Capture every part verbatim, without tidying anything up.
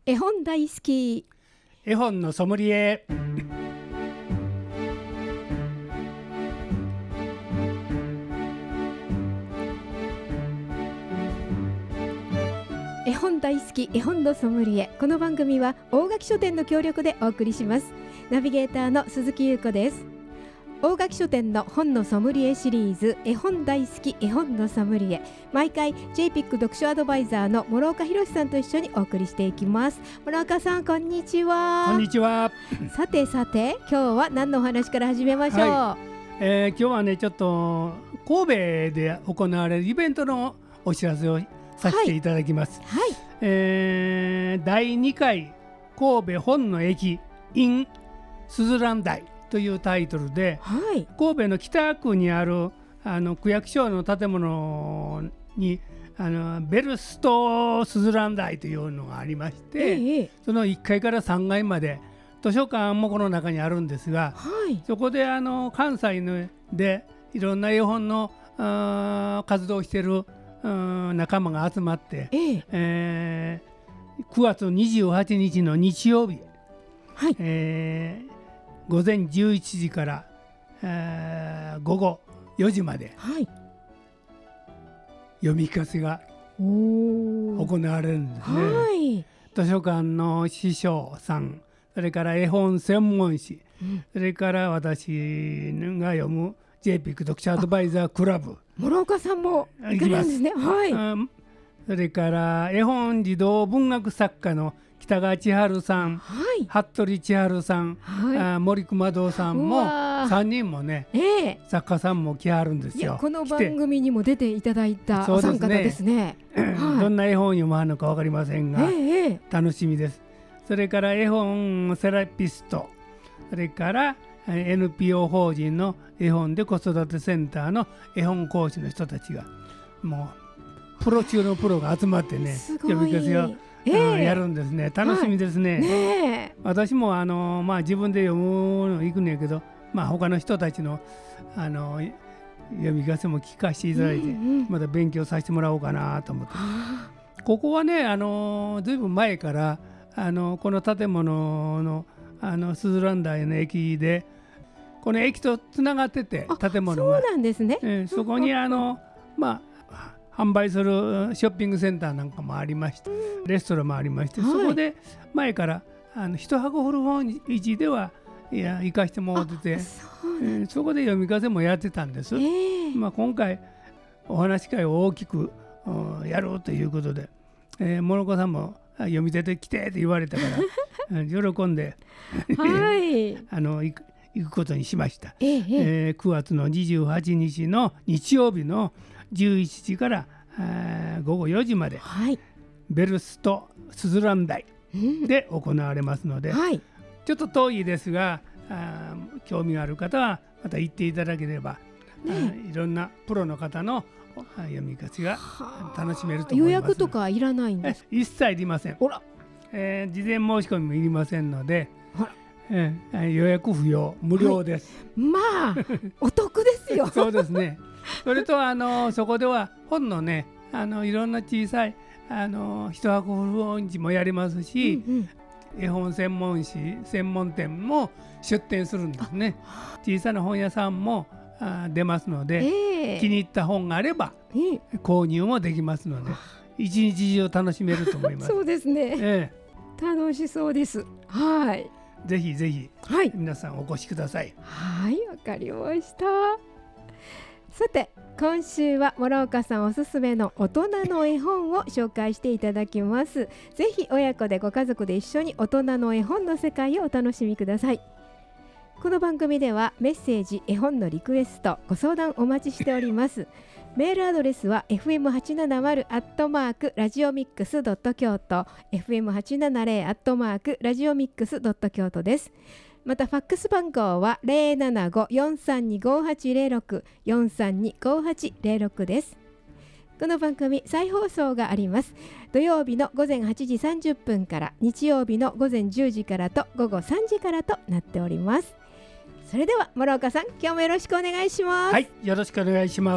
絵本大好き、 絵本のソムリエ。 絵本大好き絵本のソムリエ。この番組は大垣書店の協力でお送りします。ナビゲーターの鈴木優子です。大垣書店の本のソムリエシリーズ、絵本大好き絵本のソムリエ、毎回 ジェイピック 読書アドバイザーの諸岡博さんと一緒にお送りしていきます。諸岡さん、こんにちは。 こんにちは。 さてさて、今日は何のお話から始めましょう。 はい、えー、今日はね、ちょっと神戸で行われるイベントのお知らせをさせていただきます。 はいはい、 えー、だいにかい神戸本の駅 in すずらん台というタイトルで、はい、神戸の北区にあるあの区役所の建物にあのベルストすずらん台というのがありまして、ええ、そのいっかいからさんがいまで図書館もこの中にあるんですが、はい、そこであの関西のでいろんな絵本の活動をしている仲間が集まって、えええー、くがつにじゅうはちにちの日曜日、はい、えー午前じゅういちじから、えー、午後よじまで、はい、読み聞かせが行われるんですね。はい、図書館の司書さん、それから絵本専門誌、うん、それから私が読む ジェイピック 読書アドバイザークラブ、 諸岡さんも行かれるんですね。はい、 うん、それから絵本児童文学作家の北川千春さん、はい、服部千春さん、はい、あ森熊堂さんもさんにんもね、えー、作家さんも来はるんですよ。 この番組にも出ていただいたお三方ですね。 はい、どんな絵本読まはるのか分かりませんが、えー、楽しみです。それから絵本セラピスト、それから エヌピーオー 法人の絵本で子育てセンターの絵本講師の人たちがもうプロ中のプロが集まってね、読み聞かせをえー、やるんですね。楽しみですね。はい、ね、私もあの、まあ、自分で読むの行くんやけど、まあ、他の人たちの、あの読み聞かせも聞かせていただいて、うんうん、また勉強させてもらおうかなと思って、ここはね、あのずいぶん前からあのこの建物のあのすずらん台の駅でこの駅とつながってて、建物がそうなんですね。 えー、そこにあのまあ販売するショッピングセンターなんかもありまして、レストランもありまして、はい、そこで前からあの一箱古本市ではいや行かしてもらってて、 そ, えー、そこで読み聞かせもやってたんです。えーまあ、今回お話し会を大きくやろうということで、えー、諸子さんも読み出てきてって言われたから喜んで、はい、あの行く行くことにしました。えーえー、くがつのにじゅうはちにちの日曜日のじゅういちじからごごよじまで、はい、ベルストすずらん台で行われますので、うん、はい、ちょっと遠いですがあ興味がある方はまた行っていただければ、ね、いろんなプロの方の読み聞かせが楽しめると思います。 予約とかいらないんですか？ 一切いりません。ほら、えー、事前申し込みもいりませんので、ほら、えー、予約不要、無料です。 はい、まあお得ですよ。 そうですね。それとあのそこでは本のね、あのいろんな小さいあの一箱古本市もやりますし、うんうん、絵本専門誌専門店も出店するんですね。小さな本屋さんもあ出ますので、えー、気に入った本があれば、えー、購入もできますので、一日中楽しめると思います。 そうですね、えー、楽しそうです。はい、 ぜひぜひ、はい、皆さんお越しください。 はい、わかりました。さて、今週は諸岡さんおすすめの大人の絵本を紹介していただきます。ぜひ親子でご家族で一緒に大人の絵本の世界をお楽しみください。この番組ではメッセージ、絵本のリクエスト、ご相談お待ちしております。メールアドレスは エフエムはちななまる アットマークラジオミックスドット京都 エフエムはちななゼロ アットマークラジオミックスドット京都です。またファックス番号は ゼロななご よんさんに ごはちゼロろく よんさんに ごはちゼロろく です。この番組再放送があります。土曜日のごぜんはちじさんじゅっぷんから、日曜日のごぜんじゅうじからとごごさんじからとなっております。それでは諸岡さん、今日もよろしくお願いします。 はい、よろしくお願いします。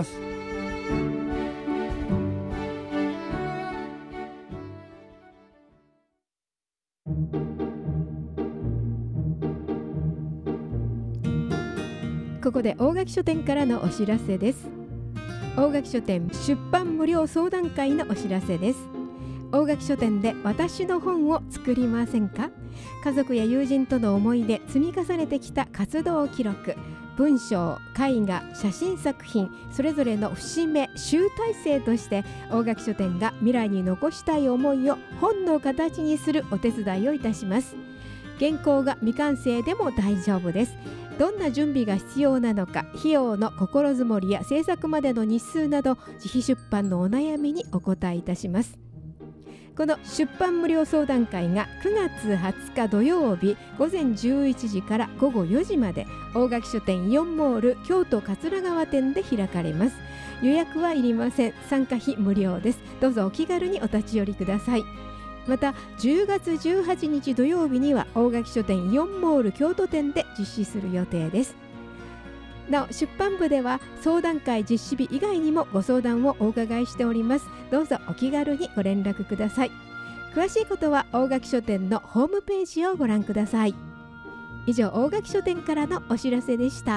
ここで大垣書店からのお知らせです。大垣書店出版無料相談会のお知らせです。大垣書店で私の本を作りませんか？家族や友人との思い出、積み重ねてきた活動記録、文章、絵画、写真作品、それぞれの節目、集大成として大垣書店が未来に残したい思いを本の形にするお手伝いをいたします。原稿が未完成でも大丈夫です。どんな準備が必要なのか、費用の心づもりや制作までの日数など、自費出版のお悩みにお答えいたします。この出版無料相談会がくがつはつか土曜日ごぜんじゅういちじからごごよじまで大垣書店イオンモール京都桂川店で開かれます。予約はいりません。参加費無料です。どうぞお気軽にお立ち寄りください。またじゅうがつじゅうはちにち土曜日には大垣書店イオンモール京都店で実施する予定です。なお出版部では相談会実施日以外にもご相談をお伺いしております。どうぞお気軽にご連絡ください。詳しいことは大垣書店のホームページをご覧ください。以上、大垣書店からのお知らせでした。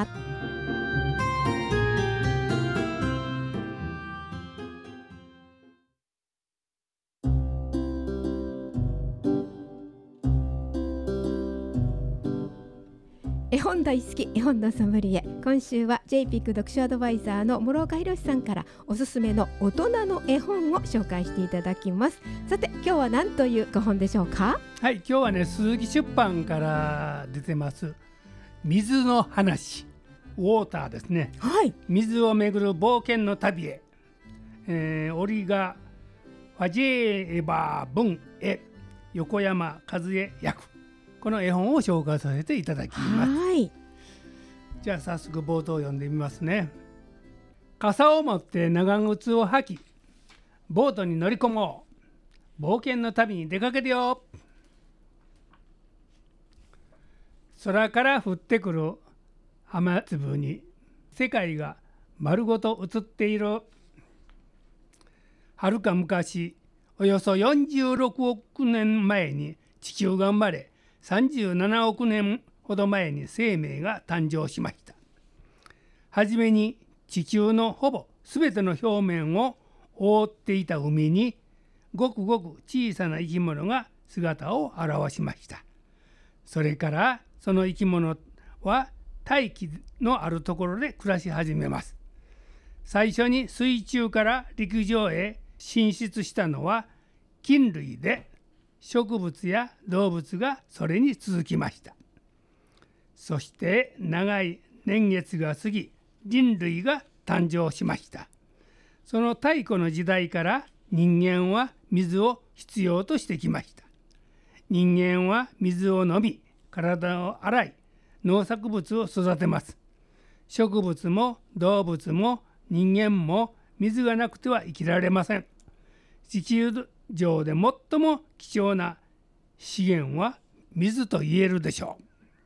絵本大好き絵本のソムリエ、今週は ジェイピーク 読書アドバイザーの諸岡博さんからおすすめの大人の絵本を紹介していただきます。さて今日は何というご本でしょうか？ はい、今日はね、鈴木出版から出てます水の話、ウォーターですね。 はい、 水をめぐる冒険の旅へ、えー、折がファジェーバー文へ横山和恵役、この絵本を紹介させていただきます。 はい、 じゃあ早速冒頭読んでみますね。傘を持って長靴を履き、ボートに乗り込もう。冒険の旅に出かけるよ。空から降ってくる雨粒に世界が丸ごと映っている。はるか昔、およそよんじゅうろくおくねんまえに地球が生まれ、さんじゅうななおくねんほど前に生命が誕生しました。はじめに地球のほぼすべての表面を覆っていた海にごくごく小さな生き物が姿を現しました。それからその生き物は大気のあるところで暮らし始めます。最初に水中から陸上へ進出したのは菌類で、植物や動物がそれに続きました。そして長い年月が過ぎ、人類が誕生しました。その太古の時代から人間は水を必要としてきました。人間は水を飲み、体を洗い、農作物を育てます。植物も動物も人間も水がなくては生きられません。地球上で最も貴重な資源は水と言えるでしょう。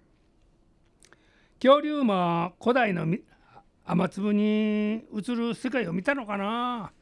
恐竜も古代の雨粒に映る世界を見たのかな。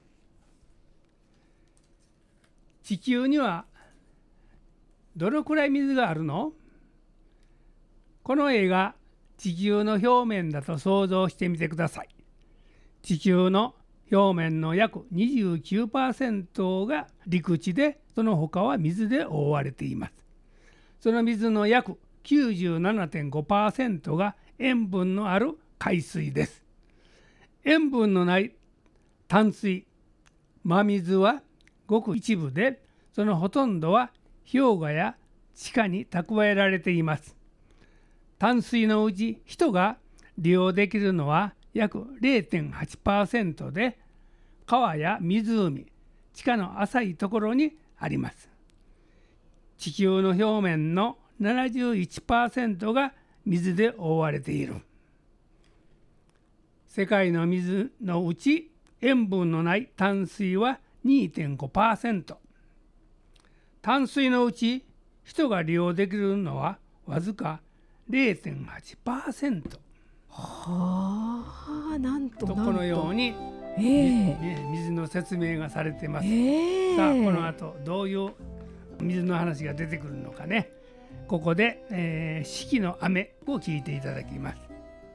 地球にはどのくらい水があるの？この絵が地球の表面だと想像してみてください。地球の表面の約 にじゅうきゅうパーセント が陸地で、その他は水で覆われています。その水の約 きゅうじゅうななてんごパーセント が塩分のある海水です。塩分のない淡水、真水はごく一部で、そのほとんどは氷河や地下に蓄えられています。淡水のうち人が利用できるのは約 れいてんはちパーセント で、川や湖、地下の浅いところにあります。地球の表面の ななじゅういちパーセント が水で覆われている。世界の水のうち塩分のない淡水は にてんごパーセント。淡水のうち人が利用できるのはわずか れいてんはちパーセント。 はあ、なんとなんと。 このように、 えーね、水の説明がされています。 えー、 さあこの後どういう水の話が出てくるのかね。ここで、えー、四季の雨を聞いていただきます。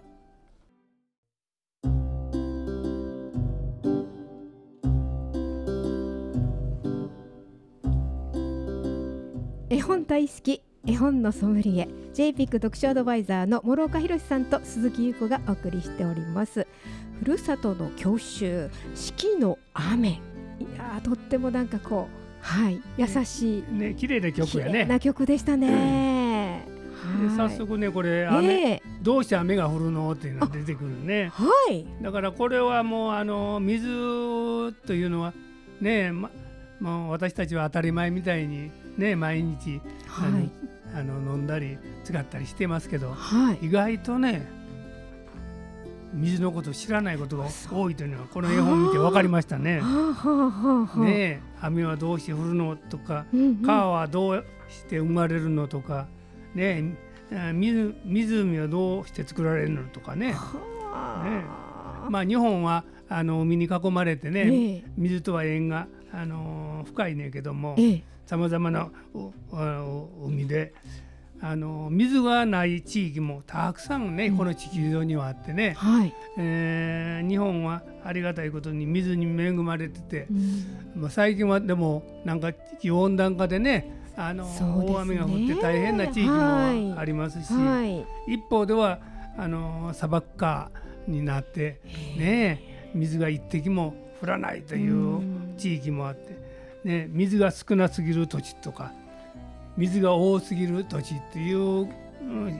絵本大好き絵本のソムリエ ジェイピー 読書アドバイザーの諸岡博さんと鈴木優子がお送りしております。ふるさとの郷愁四季の雨、いやとってもなんかこうはい優しいね、綺麗な曲やね。 綺麗な曲でしたね、 うん、で早速ねこれ雨、えー、どうして雨が降るのっていうのが出てくるね。 はい。 だからこれはもうあの水というのはね、ま、もう私たちは当たり前みたいにね毎日、はい、あの飲んだり使ったりしてますけど、はい、意外とね水のことを知らないことが多いというのはこの絵本見て分かりましたね。ねえ、雨はどうして降るのとか、うんうん、川はどうして生まれるのとか、ねえ、水湖はどうして作られるのとかね。ねえ、まあ日本はあの海に囲まれてね、ね水とは縁が、あのー、深いねんけども、さまざまな海であの水がない地域もたくさんね、うん、この地球上にはあってね、はい、えー、日本はありがたいことに水に恵まれてて、うん、まあ、最近はでもなんか地球温暖化でね、あの、ね、大雨が降って大変な地域もありますし、はい、一方ではあの砂漠化になってね、水が一滴も降らないという地域もあって、ね、水が少なすぎる土地とか水が多すぎる土地っていう、うん、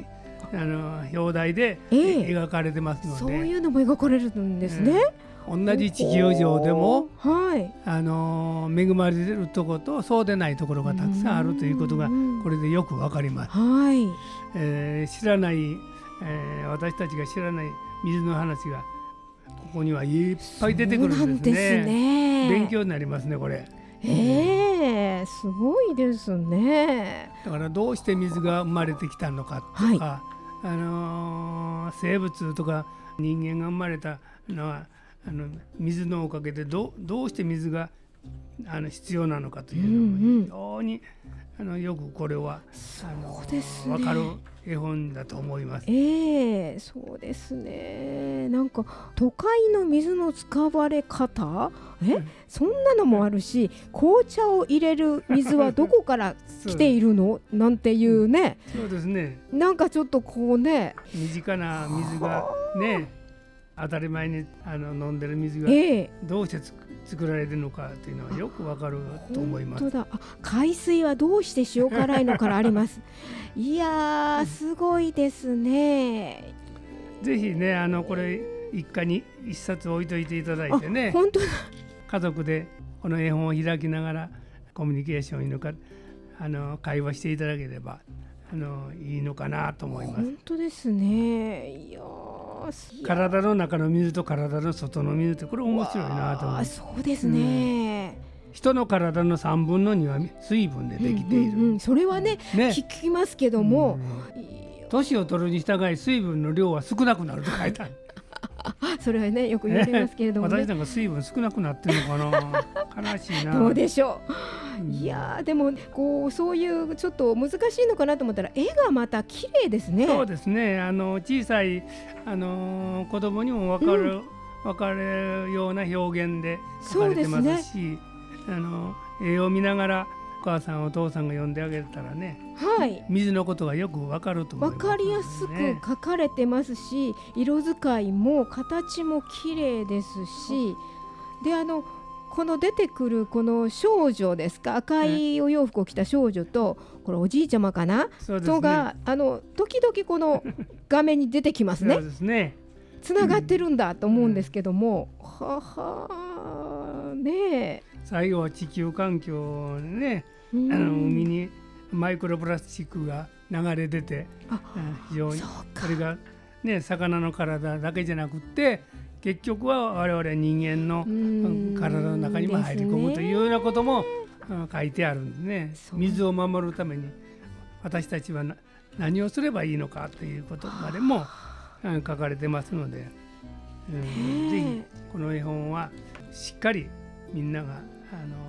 あの表題で、えー、描かれてますので、 そういうのも描かれるんですね、 うん、同じ地球上でも、はい、あの恵まれてるところとそうでないところがたくさんあるということがこれでよくわかります、はい、えー、知らない、えー、私たちが知らない水の話がここにはいっぱい出てくるんですね。そうなんですね。勉強になりますねこれ。 えー、すごいですね。 だからどうして水が生まれてきたのかとか、はい、あのー、生物とか人間が生まれたのはあの水のおかげで ど, どうして水があの必要なのかというのも非常に、うんうん、あのよくこれはあのそうですね、分かる絵本だと思います。 えー、そうですね。なんか都会の水の使われ方、え、うん、そんなのもあるし、紅茶を入れる水はどこから来ているのなんていうね、 うん、そうですね。 なんかちょっとこうね、 身近な水がね、当たり前にあの飲んでる水がどうしてつ、えー、作られているのかというのはよくわかると思います。 本当だ。あ、海水はどうして塩辛いのからありますいやー、すごいですね。 ぜひね、あのこれ一家に一冊置いといていただいてね、 本当だ。 家族でこの絵本を開きながらコミュニケーションのかあの会話していただければあのいいのかなと思います。 本当ですね。いや体の中の水と体の外の水ってこれ面白いなと思う。 そうですね、 うん、人の体のさんぶんのには水分でできている、うんうんうん、 それは ね, ね聞きますけども、 年を取るに従い水分の量は少なくなると書いてあるそれはねよく言われますけれども、ね、 私なんか水分少なくなってるのかな悲しいな。 どうでしょう、うん、いやでもこうそういうちょっと難しいのかなと思ったら絵がまた綺麗ですね。 そうですね。あの小さいあの子供にも分かる、うん、分かるような表現で描かれてますし、ね、あの絵を見ながらお母さんお父さんが読んであげたらね、はい、水のことがよく分かると思います、ね、 分かりやすく描かれてますし、色使いも形も綺麗ですし、であのこの出てくるこの少女ですか、赤いお洋服を着た少女と、これおじいちゃまかな、そうですね、とがあの時々この画面に出てきますね。そうですね。つながってるんだと思うんですけども、うん、ははねえ、 最後は地球環境ね、あの海にマイクロプラスチックが流れ出て、非常にそれが、ね、魚の体だけじゃなくって結局は我々人間の体の中にも入り込むというようなことも書いてあるんですね。水を守るために私たちは何をすればいいのかということまでも書かれてますので、うん、ぜひこの絵本はしっかりみんながあの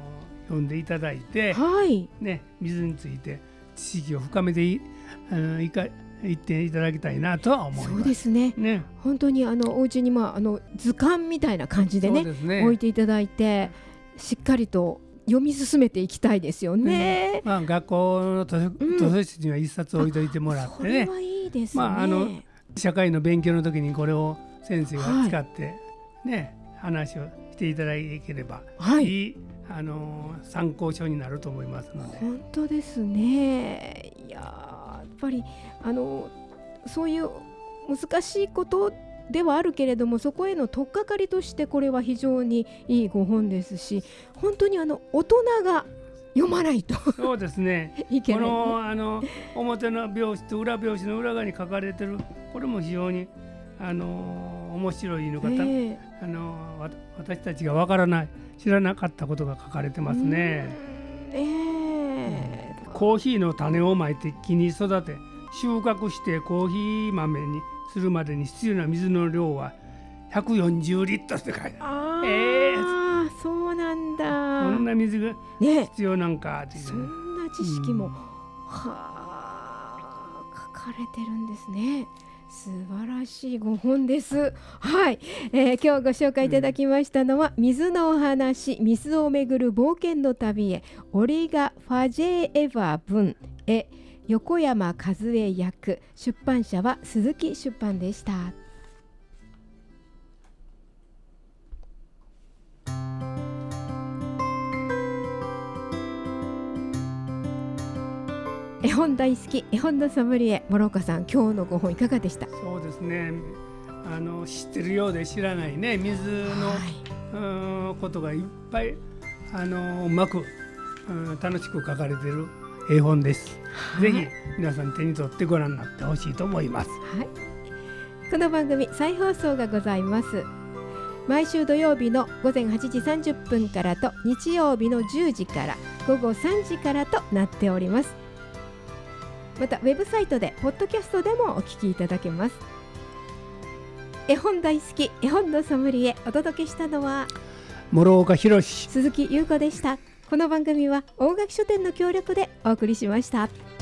読んでいただいて、 はいね、水について知識を深めて い,、うん、いかいっていただきたいなとは思います。 そうですね。ね、本当にあのお家に、まあ、あの図鑑みたいな感じで ね, でね置いていただいて、しっかりと読み進めていきたいですよね。 うん、まあ、学校の図書、うん、図書室には一冊置いといてもらってね。 それはいいですね。 まあ、あの社会の勉強の時にこれを先生が使って、はいね、話をしていただければ、はい、いいあの参考書になると思いますので。 本当ですね。いややっぱりあのそういう難しいことではあるけれども、そこへの取っかかりとしてこれは非常にいいご本ですし、本当にあの大人が読まないとそうですねいけないね。 このあの表の表紙と裏表紙の裏側に書かれてるこれも非常にあの面白いのが、えー、あの私たちがわからない知らなかったことが書かれてますね。えー、コーヒーの種をまいて木に育て収穫してコーヒー豆にするまでに必要な水の量はひゃくよんじゅうリットルって書いてある。 あー、えー、そうなんだ。 こんな水が必要なんかっていう、ね、 そんな知識も、うん、はあ書かれてるんですね。素晴らしいご本です。はい、えー、今日ご紹介いただきましたのは、うん、水のお話、水をめぐる冒険の旅へ、オリガ・ファジェーエヴァ文へ、横山和恵役、出版社は鈴木出版でした。絵本大好き、絵本のソムリエ、諸岡さん、今日のご本いかがでした？ そうですね、あの知ってるようで知らないね、水の、はい、ことがいっぱいあのうまく、うん、楽しく書かれている絵本です。はい、ぜひ皆さん手に取ってご覧になってほしいと思います。 はい、この番組再放送がございます。毎週土曜日のごぜんはちじさんじゅっぷんからと日曜日のじゅうじからごごさんじからとなっております。またウェブサイトでポッドキャストでもお聞きいただけます。絵本大好き、絵本のソムリエ、お届けしたのは諸岡博、 鈴木優子でした。この番組は大垣書店の協力でお送りしました。